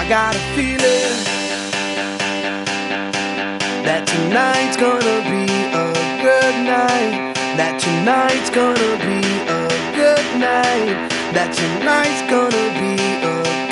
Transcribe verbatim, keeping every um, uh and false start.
I got a feeling that tonight's gonna be a good night. That tonight's gonna be a good night. That tonight's gonna be a